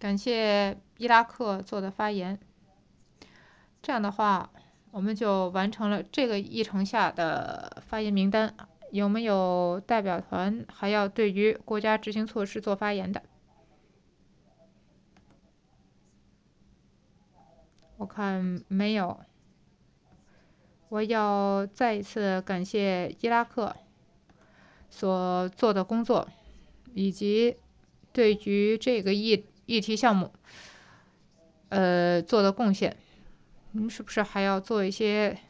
感谢伊拉克做的发言。这样的话，我们就完成了这个议程下的发言名单。有没有代表团还要对于国家执行措施做发言的？我看没有。我要再一次感谢伊拉克所做的工作，以及对于这个议题项目做的贡献。是不是还要做一些